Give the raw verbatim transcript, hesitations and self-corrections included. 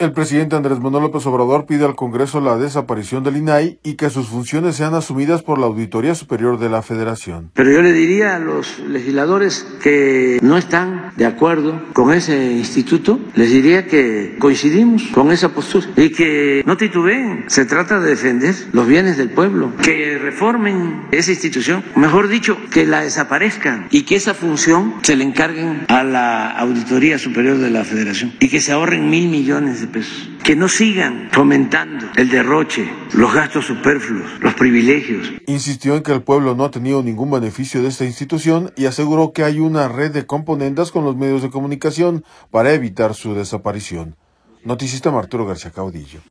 El presidente Andrés Manuel López Obrador pide al Congreso la desaparición del I N A I y que sus funciones sean asumidas por la Auditoría Superior de la Federación. Pero yo le diría a los legisladores que no están de acuerdo con ese instituto, les diría que coincidimos con esa postura y que no titubeen. Se trata de defender los bienes del pueblo, que reformen esa institución, mejor dicho, que la desaparezcan y que esa función se le encarguen a la Auditoría Superior de la Federación y que se ahorren mil millones de pesos, que no sigan fomentando el derroche, los gastos superfluos, los privilegios. Insistió en que el pueblo no ha tenido ningún beneficio de esta institución y aseguró que hay una red de componendas con los medios de comunicación para evitar su desaparición. Noticista Arturo García Caudillo.